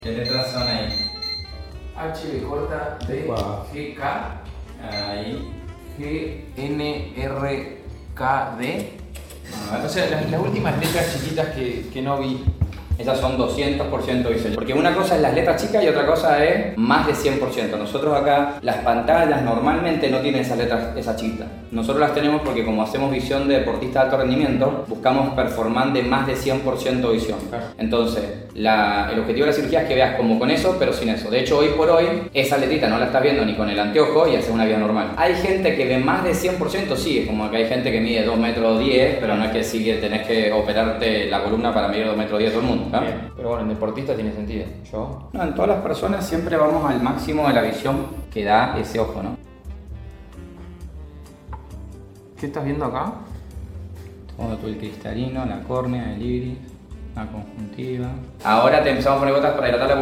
¿Qué letras son ahí? H B corta D G K Ahí. G N R K D. O sea, las últimas letras chiquitas que no vi. Esas son 200% diseño. Porque una cosa es las letras chicas y otra cosa es más de 100%. Nosotros acá, las pantallas normalmente no tienen esas letras, esas chiquitas. Nosotros las tenemos porque como hacemos visión de deportista de alto rendimiento, buscamos performar de más de 100% visión. Entonces, el objetivo de la cirugía es que veas como con eso, pero sin eso. De hecho, hoy por hoy, esa letrita no la estás viendo ni con el anteojo y haces una vida normal. Hay gente que ve más de 100%, sí, es como que hay gente que mide 2,10 metros, pero no es que sí que tenés que operarte la columna para medir 2,10 metros todo el mundo. ¿Ah? Pero bueno, en deportista tiene sentido. Yo. No, en todas las personas siempre vamos al máximo de la visión que da ese ojo, ¿no? ¿Qué estás viendo acá? Todo el cristalino, la córnea, el iris, la conjuntiva. Ahora te empezamos a poner gotas para hidratar la